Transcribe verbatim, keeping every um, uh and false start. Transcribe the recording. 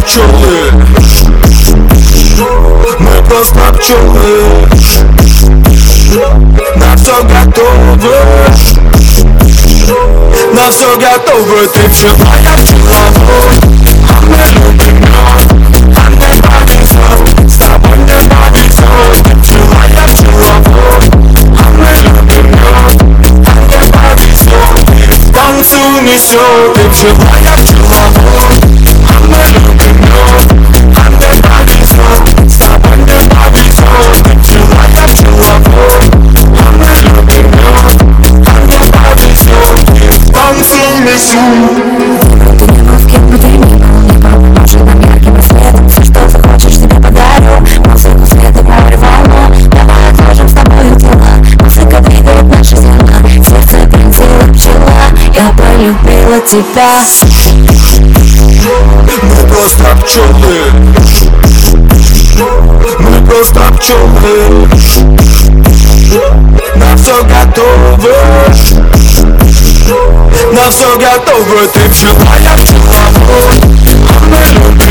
пчелы, мы просто пчелы. На все готовы, на все готовы. Ты пчелая пчеловод, а мы любим мед, а мне повезет, с тобой мне повезет. Ты пчелая пчеловод, а мы любим мед, а мне повезет. Ты в танцу несет. Ты пчелая пчеловод, а мы любим мед, а мне повезет, с тобой мне повезет. Ты пчелая пчеловод, а мы любим мед, а мне повезет. Ты в танцу несет. Ты не был, с кем бы ты ни был, не был. Поможи нам ярким светом, все, что захочешь, тебе подарю. Музыку, света, море, волну. Давай отложим с тобою дела. Музыка двигает наши тела, сердце пронзила пчела. Я полюбила тебя. Мы просто пчелы, мы просто пчелы. На все готовы, на все готовы. Ты пчелая пчеловод, а мы любим